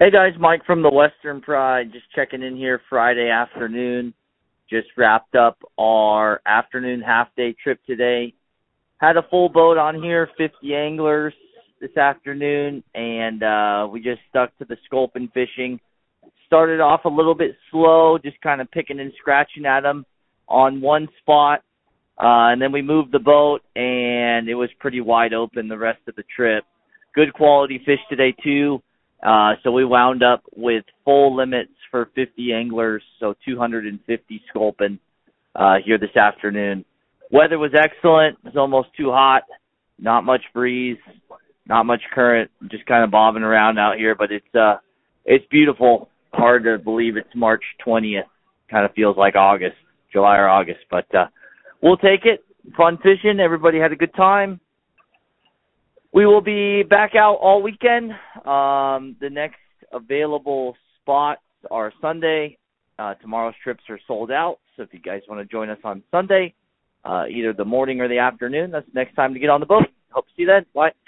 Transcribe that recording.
Hey guys, Mike from the Western Pride, just checking in here Friday afternoon. Just wrapped up our afternoon half-day trip today. Had a full boat on here, 50 anglers this afternoon, and we just stuck to the sculpin fishing. Started off a little bit slow, just kind of picking and scratching at them on one spot, and then we moved the boat, and it was pretty wide open the rest of the trip. Good quality fish today, too. So we wound up with full limits for 50 anglers, so 250 sculpin here this afternoon. Weather was excellent. It was almost too hot. Not much breeze, not much current. Just kind of bobbing around out here, but it's beautiful. Hard to believe it's March 20th. Kind of feels like August, July or August, but we'll take it. Fun fishing. Everybody had a good time. We will be back out all weekend. The next available spots are Sunday. Tomorrow's trips are sold out, so if you guys want to join us on Sunday, either the morning or the afternoon, that's the next time to get on the boat. Hope to see you then. Bye.